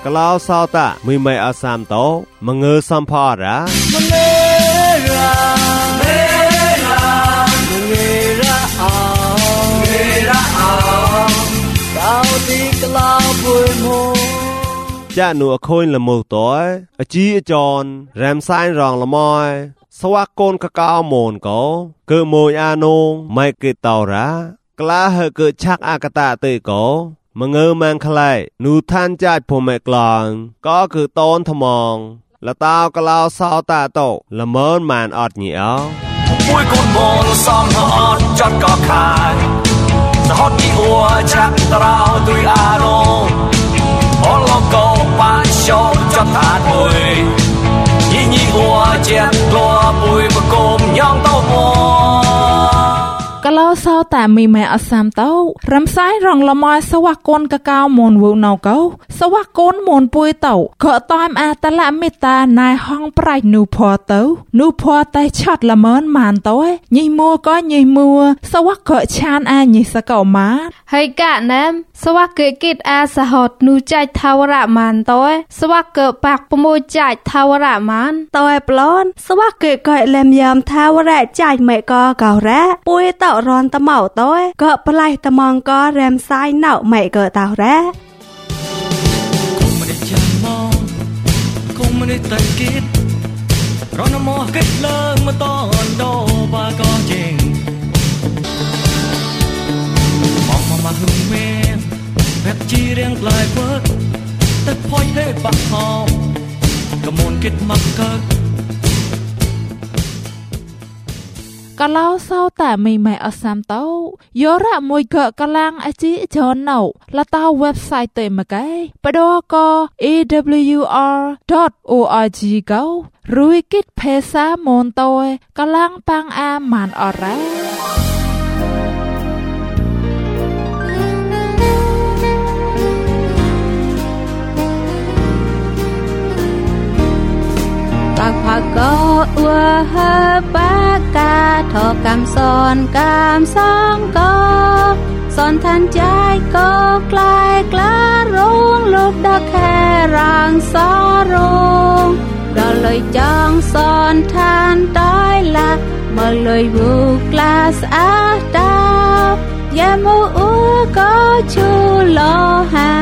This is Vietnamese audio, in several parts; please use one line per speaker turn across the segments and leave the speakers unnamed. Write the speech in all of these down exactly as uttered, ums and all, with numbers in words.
กล่าวสาวตะมีไม่อาสามโตมะเงอสัมภาระ
มะเงราเมรามะเงราอเงราอดาวดีกล่าวปุยโม
จะหนูอโคยละมุตัวอจีอจรแรมไซน์รองละมอยสวากโกนกะกาวโมนก็เกิดโมยอาโนไม่เกิดเต่าระกล้าเหเกิดชักอากาตะเตยก็มะเงอมังคลายนูท่านจัดผมไม่กลางก็คือต้นทมองละตาวกล่าวสาวตาโตละเมินมานอดเหนียว
ปุ้ยกุนโมลซ้อมออดจัดก็ขายสะฮอดอีอัวจักตราวตุยอาโนโอโลโกปาโชจับทานปุยยิ่งยิ่งอัวเจ็บตัวปุยประกมย่องเต้าโม
กะลาสาวแต่มีแม่อสามเต้ารำไส้รองละมอยสวักกนกะกาวมนวูนาวเกาสวักกนมนปุยเต้าเกาะตอมอาตะละเมตตานายห้องปลายนูพอเต้านูพอไตช็อตละเมินมานต้อยยิงมัวก็ยิงมัวสวักเกาะชานอายิสะเก่ามา
ให้กะน้ำสวักเกกิดอาสหดนูใจทาวระมานต้อยสวักเกปากปโมใจทาวระมาน
ต้อยปลอนสวักเกก่อยแลมยามทาวระใจไม่ก็เก่าแร้ปุยเต้ารอนตะเมาต้อยเกาะปลายตะมองก็แรมซ้ายเน่าไม่เกาะเต่าแร้
คงไม่ได้จำมองคงไม่ได้ตั้งคิดเพราะน้ำมอเกิดเลิกมาตอนโดบาก็จริงมองมามาหึงเมนแบบจีเรียงปลายเพิกแต่พอยได้ปะหอมกระมวลคิดมักเกิด
กะลาวเศร้าแต่ไม่แม่อสามเต้ายอระมวยเกะกะลังอจิจอนเนาละตาเว็บไซต์เตมะไกปดอก็ เอ ดับเบิลยู อาร์ ดอท โอ อาร์ จี เการุยกิจเพซามนโตยกะลังปังอามานออระ
ปากผักก็อัวเฮปากกาทอกำสอนกำสองก็สอนทันใจก็กลายกล้ารุงลูกดอกแค่ร่างสอรุงดอเลยจ้องสอนทันต้อยละเมื่อเลยบุกกลาสอาดาวยามูอัวก็ชูโลหา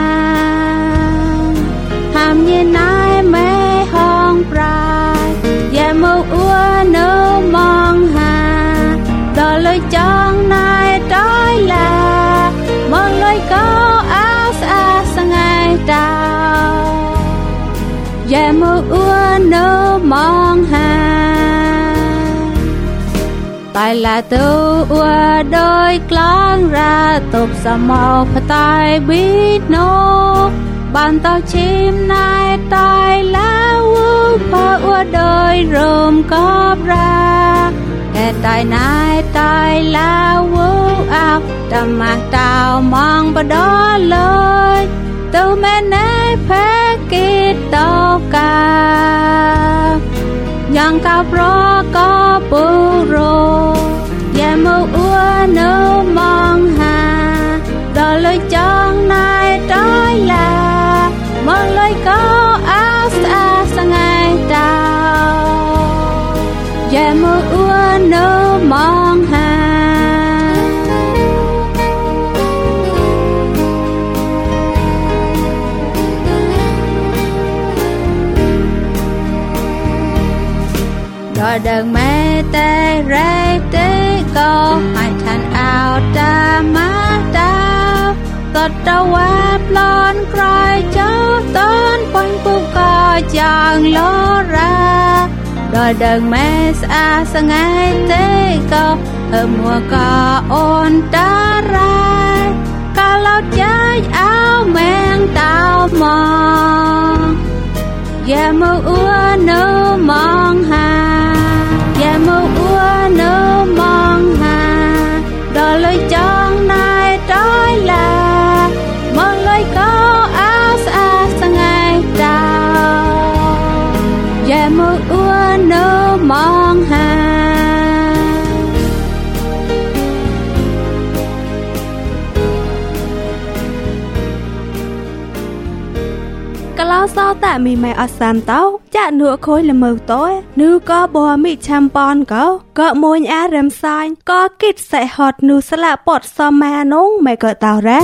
หามเย็นนายแม่ห้องปลายอย่ามัวอัวเนื้อมองหาดอเลยจ้องนายต้อยลามองเลยก็อาสอาสงายดาวอย่ามัวอัวเนื้อมองหาตายละตัวอัวโดยกลางราตบสมอพตายบิดโนบ้านเต้าชิมนายตายแล้ววูพออัวโดยรวมกอบราแก่ตายนายตายแล้ววูอับดำมากดาวมองบดอเลยตัวแม่นายแพ้กิดตกายังกับรอก็ปูโรอย่ามัวอัวเนื้อมองหาดอเลยจ้องนายต้อยลามองเลยก็อาสอาสงายดาวอย่ามัวอัวเนื้อมองหาดอเดิงแม่แต่ไรเต้ก็ให้ทันเอาตามาดาวตดตะวัดลอนกลายเจ้าต้นปนปุกก็จางโลราดอเดิงแม่สอาสงายเต้ก็เออมัวก็อ่อนตาไรก็เล่าใจเอาแมงตาวมองอย่ามัวอัวเนื้อมองหาอย่ามัวอัวเนื้อมองหาดอเลยจ้องนายต้อยลามองเลยก็อาสอาสงายดาวอย่ามัวอัวเนื้อมองหากะลา
lao sao tại mi mẹ ở sam tao chả nửa khối là mờ tối nữ có bò mi chăm pon có có môi á rem sai có kít sẽ hot nữ sẽ là bọt so ma nông mẹ cỡ tao ra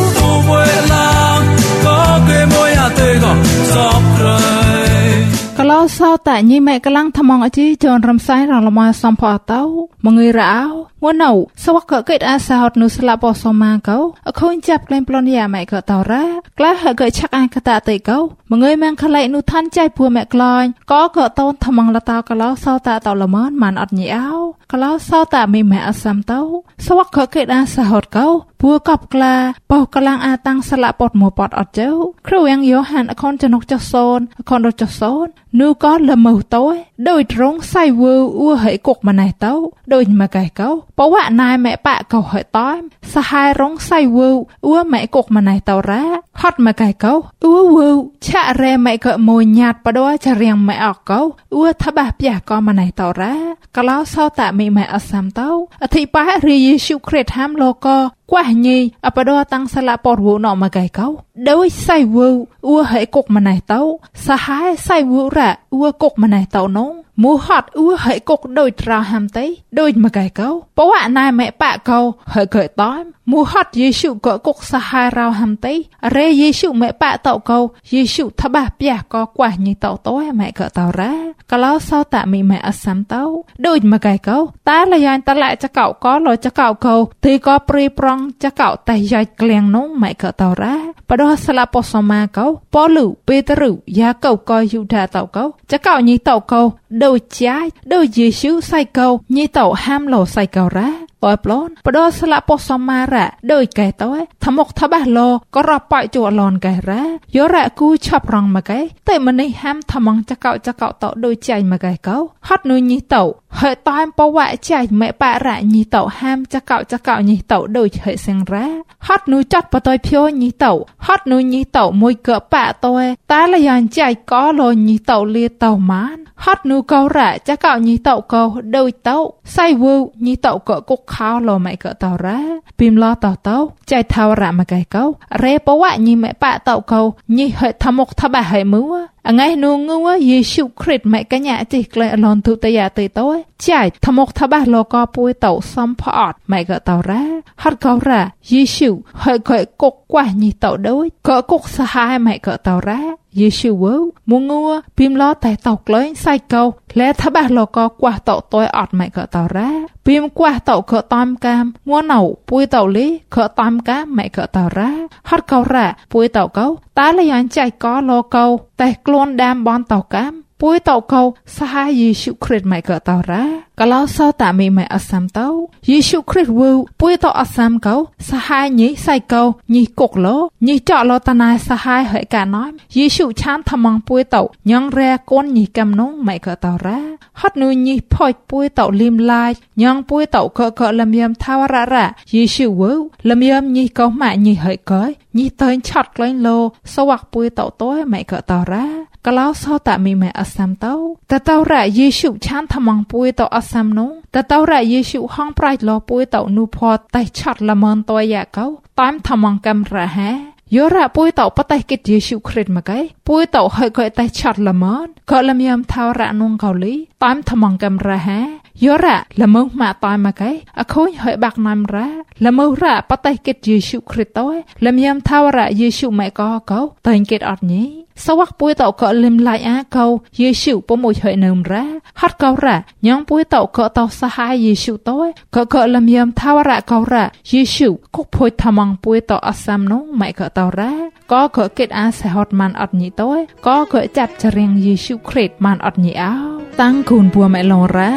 kalau sao tại như mẹ cái lăng thầm mong ở chi chọn rầm sai rằng là mà xăm phò tao mà người ráo muốn nấu sao cỡ kết a sao hot nu slap bò xăm mang câu ở khôi chập lên plon nhà mẹ cỡ tao ra cái hở cỡ chắc ai cả tạ tây câu mà người mang khăn lạnh nu than chạy bùa mẹ còi có cỡ tôn thầm mong là tao kalau sao tại tao là món màn ọt nhão kalau sao tại mi mẹ xăm tao sao cỡ kết a sao hot câu bùa cọp cla bao cái lăng a tăng slap bọt mùa bọt ọt chéo kêu yang yếu hẳn ở con cho nóc cho son con đồ cho son nu có là màu tối đôi trống say vư ua hãy cục mà này tấu đôi mà cài câu bảo vạ nai mẹ bạ cầu hỏi tối sa hai rống say vư ua mẹ cục mà này tàu ra hot mà cài câu ua vư chạ re mẹ cỡ mồi nhạt bà đôi chả riêng mẹ ọc câu ua thà bà bia con mà này tàu ra cả lão sao tạ mẹ mẹ ở sam tấu thì bá ri Giêsu Christ ham lô co quá nhi ở bà đôi tăng sa la bọt vụ nọ mà cài câu đôi say vư ua hãy cục mà này tấu sa hai say vư ra ua cục mà này tàu nông mua hot ua hãy cục đôi trà ham tấy đôi mà cài câu bảo ạ nai mẹ bạ câu hãy cởi tối mua hot Giêsu cỡ cục sa hai rau ham tấy re Giêsu mẹ bạ tàu câu Giêsu thà bà bia co quả như tàu tối mẹ cỡ tàu ra cả lão sao tạ mị mẹ ở sam tàu đôi mà cài câu ta là dàn ta lại cho cậu có rồi cho cậu câu thì có pri prong cho cậu tay dài kleng nông mẹ cỡ tàu ra bà đó sa la po soma câu po lử Peteru ya cậu coi Juda tàu câu cho cậu như tàu câu đôi trái đôi Giêsu say câu như tàu ham lồ say câu ra oi plon bà đó sa la po soma ra đôi cái tối thầm một thà bà lô có rập bại chùa lòn cái ra gió ra cú chập rong mà cái tại mình này ham thầm mong cho cậu cho cậu tàu đôi chạy mà cái câu hot nuôi như tàu hệ toan po vạ chạy mẹ bà ra như tàu ham cho cậu cho cậu như tàu đôi hệ sang ra hot nuôi chót bà tôi phiêu như tàu hot nuôi như tàu môi cỡ bạ tôi ta là dàn chạy có lô như tàu lia tàu mán hot nuôi câu ra cho cậu như tàu câu đôi tàu say vưu như tàu cỡ cục khao lô mẹ cỡ tàu ra pim lo tàu tàu chạy thao ra mà cái câu re po vạ như mẹ bà tàu câu như hệ thầm một thà bà hệ múa ngay nu ngua Giêsu Christ mẹ cái nhà chỉ lại lon tu tây à tây tối chạy thầm một thà bà lô co bùi tàu xăm phọt mẹ gỡ tàu ra hot câu ra Giêsu hơi cởi cục quả như tàu đôi cỡ cục sa hai mẹ gỡ tàu ra Giêsu vớ muốn ngua pim lo tại tàu lớn sai câu lẽ thà bà lô co quả tàu tối ọt mẹ gỡ tàu ra pim quả tàu cỡ tam cam mua nậu bùi tàu lý cỡ tam cam mẹ gỡ tàu ra hot câu ra bùi tàu câu ta là anh chạy có lô câuแต่กลวนดามบอนเต่ากามปุ้ยเต่าเขาสหายยิสุคริสต์ไม่เกิดเต่าระก็แล้วเศร้าแต่มีไม่อัศมเต่ายิสุคริสต์วูปุ้ยเต่าอัศมเขาสหายนี้ใส่เขานี้กกโลนี้เจาะโลตนายสหายเหยกาน้อยยิสุชันทำมังปุ้ยเต่ายังแรก้นนี้กำนงไม่เกิดเต่าระฮัดนูนี้พอยปุ้ยเต่าลิมลายยังปุ้ยเต่าเกาเกาลำยำท้าวระระยิสุวูลำยำนี้เขาหมานี้เหยเกยนี้เตินช็อตกลโลสวักปุ้ยเต่าตัวไม่เกิดเต่าระก็แล้วเศร้าแต่มีแม่อัศมเต้าแต่เต้าระเยซูชันทำมังปุยเต้าอัศมนงแต่เต้าระเยซูห้องปลายลอปุยเต้านูพอไตช็อตละเมินตัวอยากเขาตามทำมังกำระแฮยอระปุยเต้าปะไตกิดเยซูคริสต์มาไกปุยเต้าให้ก็ไตช็อตละเมินก็ละเมียมเท้าระนงเกาหลีตามทำมังกำระแฮยอระละมึงมาตายมาไกอะคุยเหยบักนำระละมึงระปะไตกิดเยซูคริสต์ตัวละเมียมเท้าระเยซูไม่ก็เขาตันกิดอดนี้สวักปุยเต่าเกาลิมลายอาเกาเยซูปมวยเหยเนิมระฮัดเการะยังปุยเต่าเกาเต่าสหายเยซูตัวเกาเกาลำยำท้าวระเการะเยซูกุกพวยทำมังปุยเต่าอัศมนงไม่เกาเต่าระก็เกาเกิดอาเสหดมันอดนี้ตัวก็เกาจับจะเรียงเยซูคริสต์มันอดนี้เอาตั้งคุณบัวไม่ลงระ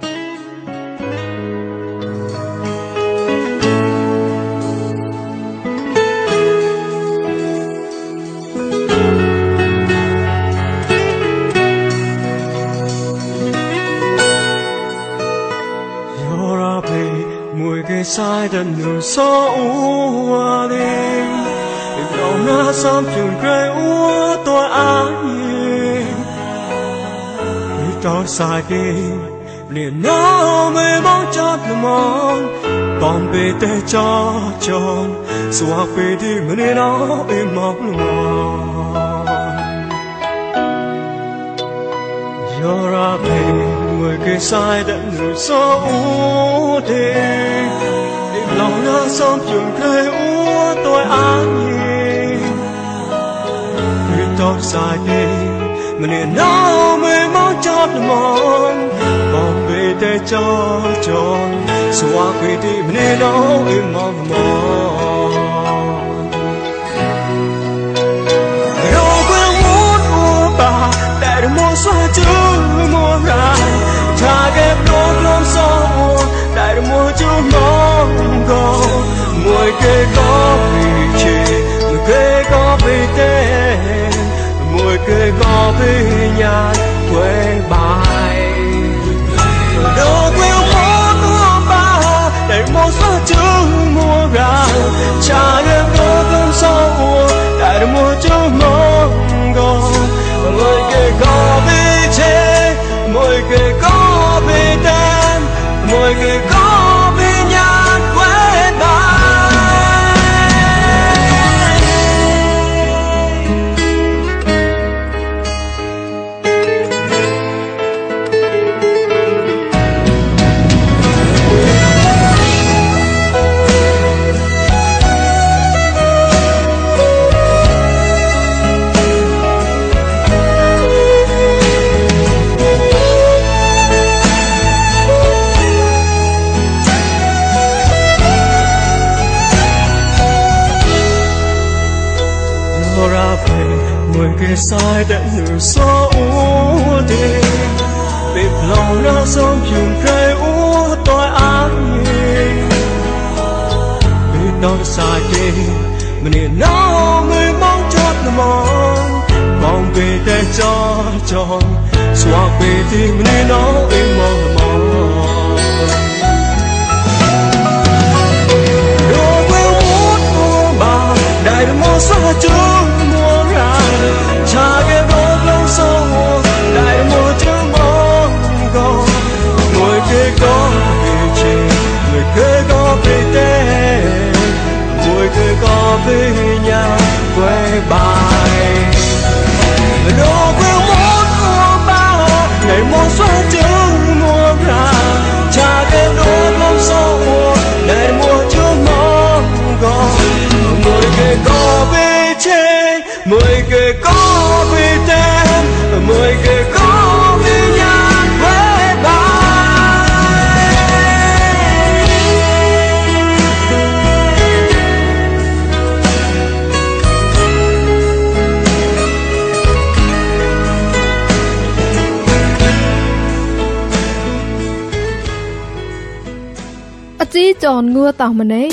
sai đơn nụ số ua đêm đầu na xóm trường cây ua tôi ái khi trao sai đêm liền nó mê bóng chót là mong còn bê tê cho chồng xóa bê đi mà nên nó êm mong lòng ra về người kia sai đã nửa số đi đi lòng nó sống trường cây úa tôi an nhiên vì tôi sai đi mình liền nói mới mong chót mong còn về để cho tròn xóa quỷ đi mình liền nói im mong mong đâu quên muốn úa bà để được mua xóa chứ mua ra cha ghép đôi lom sâu để được mua chứ mong go mùi cây có vì chi mùi cây có vì tên mùi cây có vì nhạt quê bài đâu quên muốn mua ba để mua xóa chứ mua ra cha ghép đôi lom sâu để được mua chứ mong go mùi cây có vì chi mùi cây có vì tên mùi cây có vì nhạt quê bài người sai đã nửa số úa đi bịp lòng nó sống trường cây úa tôi an nhiên vì tôi sai đi mình liền nói người mong chót mong mong về để cho tròn xóa về thì mình liền nói im mong mong đâu quên muốn úa bà đại mua xóa chung mua ra cha ghé đôi lông sâu đại mùa trăng mong go người kia có vì chi người kia có vì tên người kia có vì nhà quê bài đâu quên muốn mua ba ngày mua xóa trứng mua ra cha ghé đôi lông sâu đại mùa trăng mong go người kia có vì chi người kia có mười người có vì nhạt quê bài
ở chỉ tròn ngưa tàu mình ấy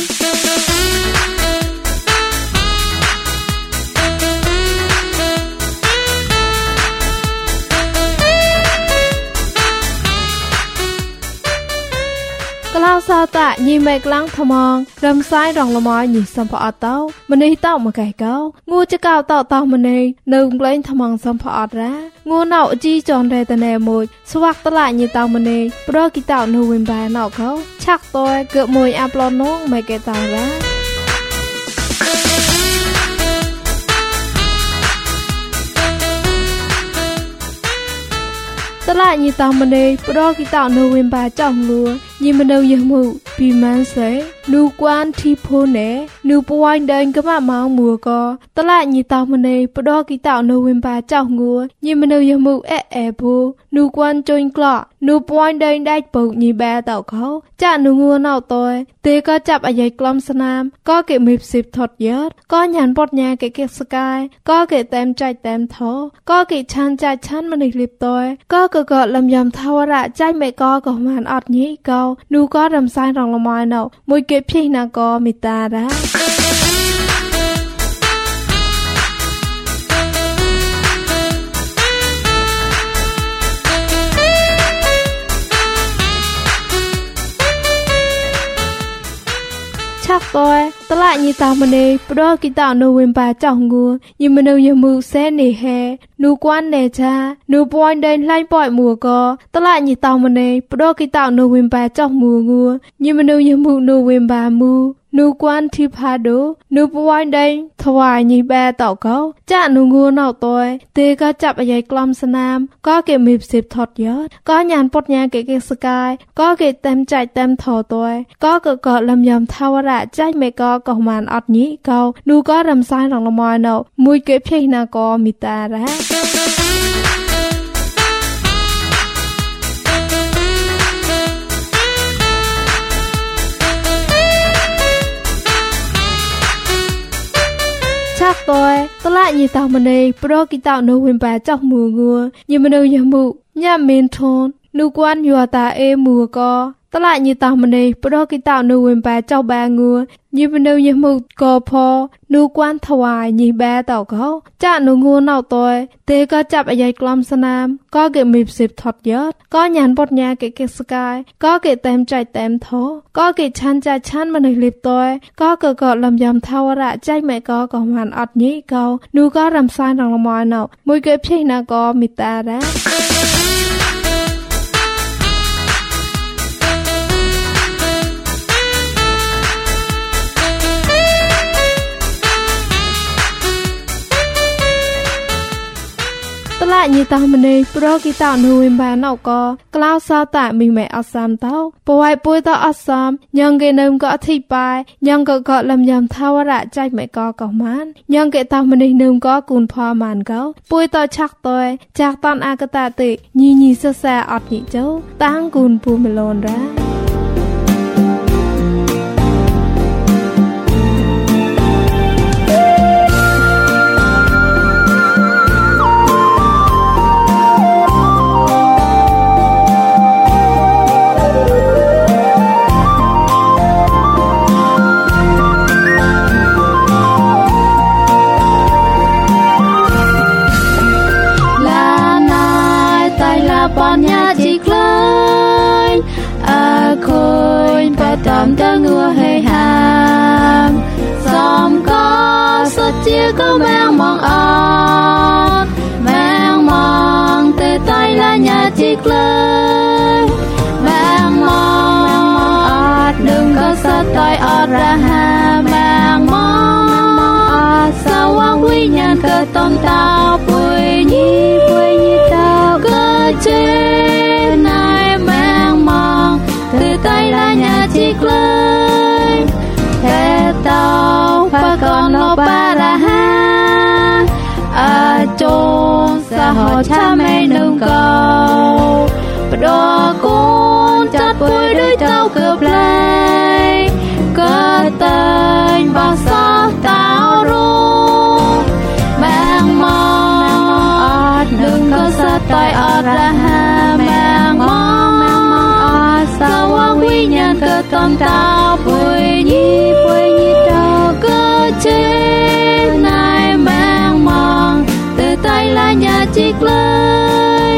lao sao tạ nhì mệt lăng thầm mong rầm sai rong lầm mỏi nhì sầm phọ tao mình đi tao mà cày cáo ngu cho cao tao tao mình đi nương lên thầm mong sầm phọ ra ngu nậu chi tròn đề tờ nè mùi swak tao lại nhì tao mình đi pro kí tao nô win bài nậu cáo chắc tôi cựa mùi aplon nong mày kề tao ra tao lại nhì tao mình đi pro kí tao nô win bài trong lúa nhưng mà đâu giờ mù vì man sẽ nu quan thi phô nè nu poin đen cái mà máu mùa co tao lại nhì tao mình đi pro kí tao nô win bài trong ngua nhưng mà đâu giờ mù ẹ ẹ bù nu quan join clock nu poin đen đai bầu nhì ba tao khó chả nu ngua nào tôi tê có chập ở dây clam sam có cái mịp xịp thọt yết có nhàn bọt nhà cái cái sky có cái tem trái tem thó có cái chan trái chan mình đi tôi có cái gọt làm yam thao ra trái mẹ co của màn ọt nhí câu nu có rầm sai rong lò mòi nào mùi kẹp phi na co mi ta ra chắc tôi tao lại như tao mà đi pro kí tao nô win ba chồng ngua nhưng mà nô giờ mù xe nề hè nô quan nề cha nô point đen lanh bọi mùa co tao lại như tao mà đi pro kí tao nô win ba chồng mùa ngua nhưng mà nô giờ mù nô win ba mù
นูกวนที่พาดูนูปวันเดงถวายยีแบต่อเขาจะนูงูนอกตัวเตก็จับใหญ่กลอมสนามก็เก็บมีสิบทอดยอดก็ยานปดยาเกเกสกายก็เก็บเต็มใจเต็มถอตัวก็เกิดเกิดลำยำทาวระใจไม่ก็กองมันอดนี้เขานูก็รำซ้ายหลังละมอยเนามุยเก็บเพลงนาก็มีตาแร้ชักตัวตละยีตาวมันเลยโปรกิตาวนูวินแปจอกมืองัวยีมันเลยยมุยามเมนทนนูกวนยัวตาเอมือก็ตละยีตาวมันเลยโปรกิตาวนูวินแปเจ้าแบงัวยีมันเลยยมุก็พอนูกวนถวายยีแบต่อเขาจะนูงัวนอกตัวเตก็จับใหญ่กลอมสนามก็เก็บมีสิบทอดยอดก็ยานปดยาเกเกสกายก็เก็บเต็มใจเต็มโถก็เก็บชันใจชันมันเลยลิบตัวก็เกิดเกิดลำยำทาวระใจไม่ก็กองมันอดนี้เขานูก็รำซ้ายหลังละมอยเนามุยเก็บเพลงนาก็มีตาแร้ละยีตามันเลยโปรกิตาวนูวินบานเอาก็กล่าวซาตามีแม่อัสามเต้าปไว้ปุยตาอัสามยังเกนึมก็อธิบายยังก็ก็ลำยำทาวระใจไม่ก็กองมันยังเกตามันเลยนึมก็กุนพอมันเขาปุยตาชักตัวจากตอนอากาตาติยียีเสแสอดหญิเจ้าตั้งกุนปูเมลอนระปอนยาจิกเลยอาคอยประตอมตะงัวให้หามสอมก็สดเจียก็แมงมองอดแมงมองเตะไตละยาจิกเลยแมงมองอดหนึ่งก็สดไตอดระหาแมงมองอดสว่างวิญญาณเกิดต้นตาปุยยี่ปุยยี่เต้าก็เจนายแมงมองตือไตละยาจิกเลยแค่เต้าพะกอนโลปาระหาอาโจสะหอชาไม่นุ่งเก่าปดอกุนจัดปุยด้วยเต้าเกือบเลยก็เตยบอกซอเต้ารู้แมงมองอดหนึ่งก็สะต่อยอดระหาแมงมองแมงมองอดสว่างวิญญาณเกิดต้นเต้าปุยยี่ปุยยี่เต้าก็เจนายแมงมองตือไตละยาจิกเลย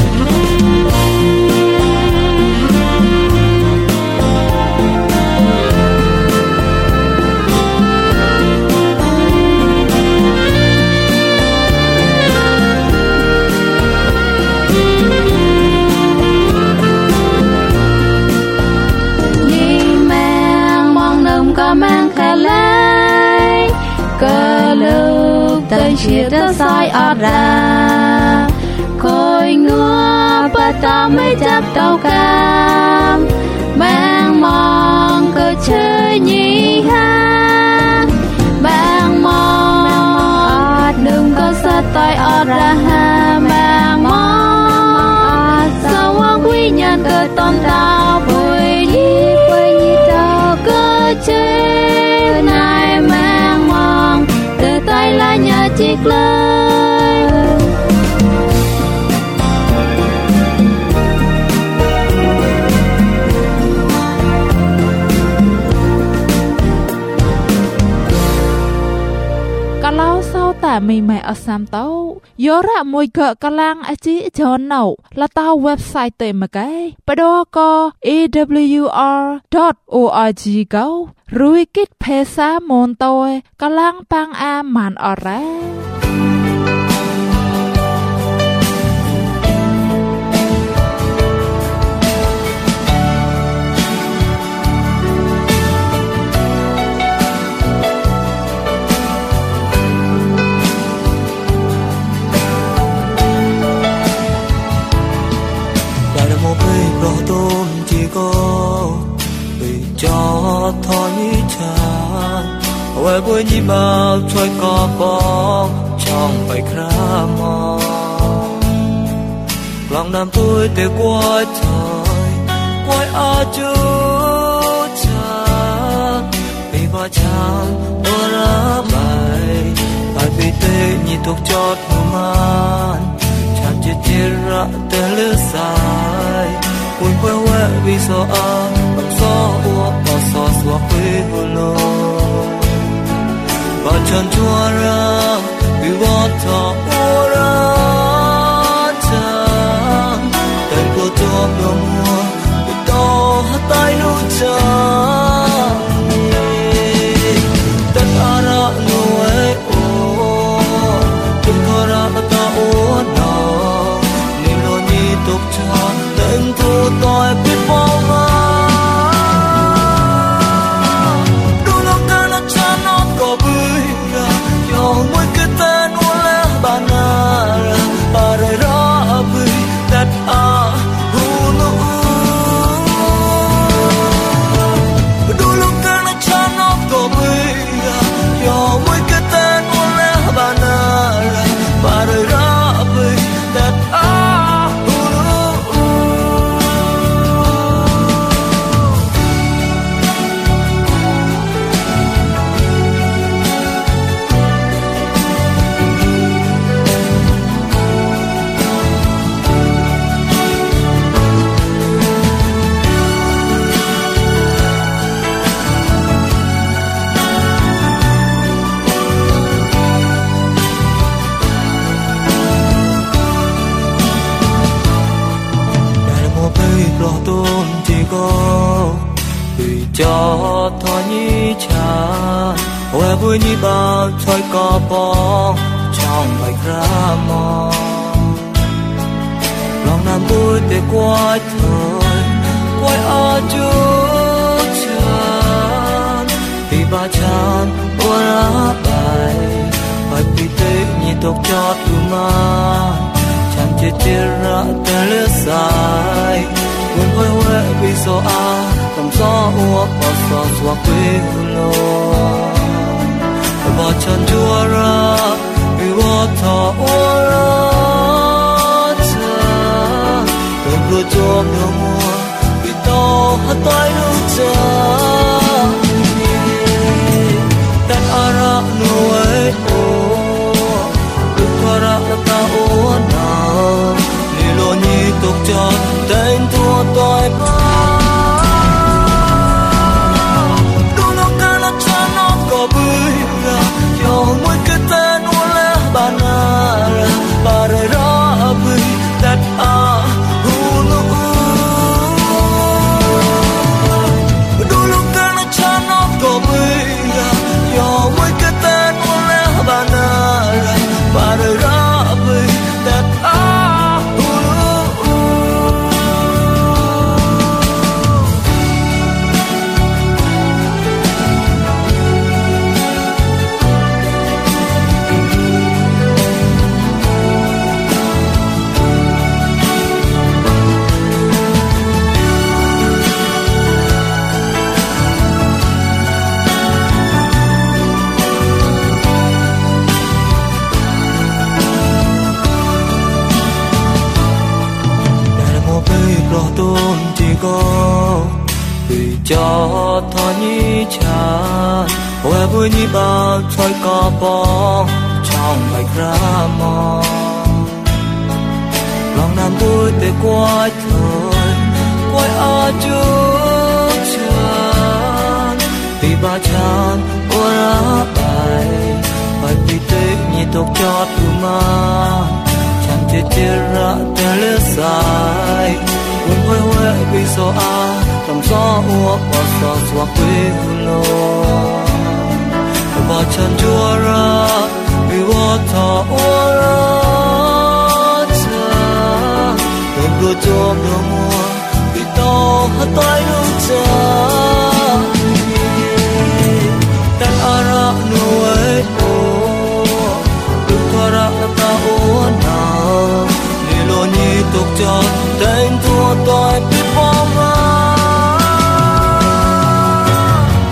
ก็แมงแค่เล่ก็ลูกเตยเชียดสายอดราคอยงัวปะตาไม่จับเต้ากามแมงมองก็เชยยี่ห้าแมงมองอดหนึ่งก็สะต่อยอดระหาแมงมองสว่างวิญญาณเกิดต้นดาวปุยยี่ปุยยี่เต้าก็เจนายแมงมองเตอไตละยาจิกเลย
กะเล่าเศร้าแต่ไม่ไม่อสามเต้ายอระมวยเกะกะลังอจิจอนเนาละเต้าเว็บไซต์เต็มไกปะดอก็ เอ ดับเบิลยู อาร์ ดอท โอ อาร์ จี เการุยกิจเพซามอนโตยกะลังปังอามันออแร
thọ như tràn quay vui như bao trôi cò bóng trong bài khá mò lòng nam tôi để qua thời quay ở chú cha vì ba chàng ôi ra bài bài vì tê nhị thuộc chót man chàng chết chết ra tê lứa dài quên quay quay vì sao à bằng gió uo bao gió xua quê hồn và chân chua ra vì vót thọ ô ra chàng tên của tôi đâu mua vì to hát tay nụ chàng tên à ra nụ ấy ô đừng có ra ta ô nào nên lo nhị tục chàng tên thu tôi biết bao ngờ môi cái tên uốn ba na ba đời ra bơi đặt à hu nu đôi lúc cái nó chán nó có bơi yo môi cái tên uốn ba na ba đời ra bơi đặt à hu nu tôn chỉ có vì cho thọ như tràn quay vui như bao trôi cò bóng trong bài khá mò lòng nam vui để qua thời quay ở chú tràn vì ba chàng ôi ra bài bài vì tê nhị tục chót man chàng chết chết ra tê lứa dài quên quay quay vì sao à cầm gió uo bao gió xua quê hồn và chân chua ra vì vót thọ ô ra chàng đừng cứ chôm đâu mua vì to hát tay nụ chàng tên à ra nụ ấy ô đừng có ra ta ô nào lì lô nhị tục cho tên thua tôi ba đôi lúc cái nó chán nó có bơi ra yo môi cái tên uốn ba na ba đời ra bơi đặt à hu nu đôi lúc cái nó chán nó có bơi ra yo môi cái tên uốn ba na ba đời ra bơi đặt à tôn chỉ có vì cho thọ như tràn quay vui như bao trôi cò bóng trong bài khá mò lòng nam vui để qua thời quay ở chú tràn vì ba chàng ôi ra bài bài vì tê nhị tục chót man chàng chết chết ra tê lứa dài quên quay quay vì sao à cầm gió uo bao gió xua quê hồn và chân chua ra vì vót thọ ô ra chàng đừng cứ chôm đâu mua vì to hát tay nụ chàng tên à ra nụ ấy ô đừng có ra ta ô nào lì lô nhị tục cho tên thua tôi biết bao ngờ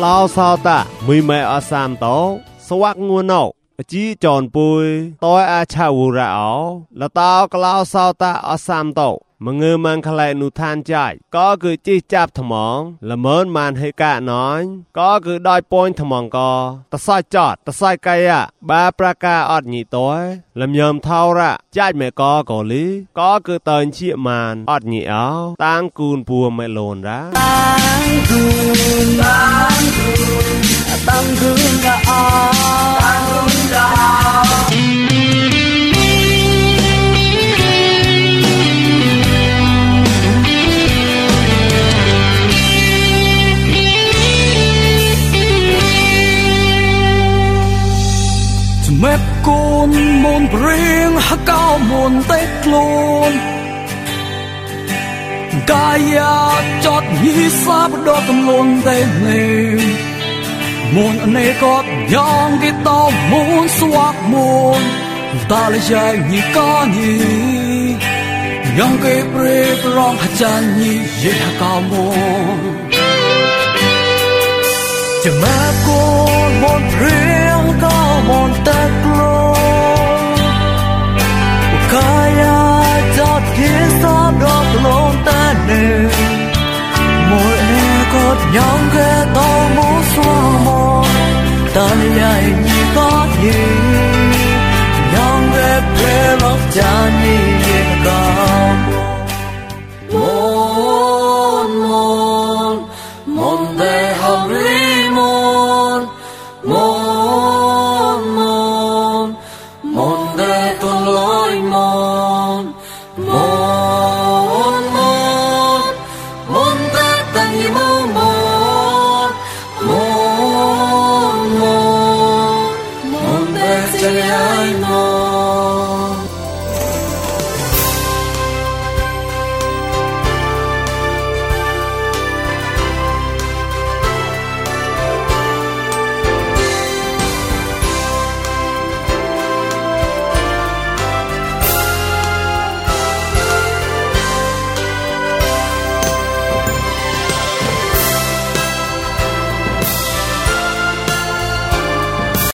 lao sao ta mùi mẹ ở sam tố swak nguồn nậu chỉ tròn bùi tôi a chào vù ra áo là tao cái lao sao ta ở sam tố mà ngư mang khai lại nụ than chạy có cứ chỉ chạp thầm mong là mớn màn hay cả nói có cứ đòi point thầm mong có ta sai chọt ta sai cây à ba praka ọt nhị tối làm nhầm thao ra chạy mẹ có cổ lý có cứ tờn chia màn ọt nhị áo tăng cùn bùa mẹ lồn ra
tăng cùn tăng cùn tăng cùn ra áo tăng cùn ra áo mép côn môn riêng hạ cao môn tết luôn Gaya chót nhí sáp đo tâm luôn tên nề môn anh ấy có nhong cái tao muốn xoạc môn ta lại chạy nhí có nhí nhong cái bê rong hạ chan nhí dễ hạ cao môn chờ mép côn môn riêng cao môn tết luôn Gaya chót nhí sáp đo tâm luôn tên nề mỗi em có nhong cái tao muốn xoạc môn ta lại chạy nhí có nhí nhong cái bê rong chan nhí dễ hạ cao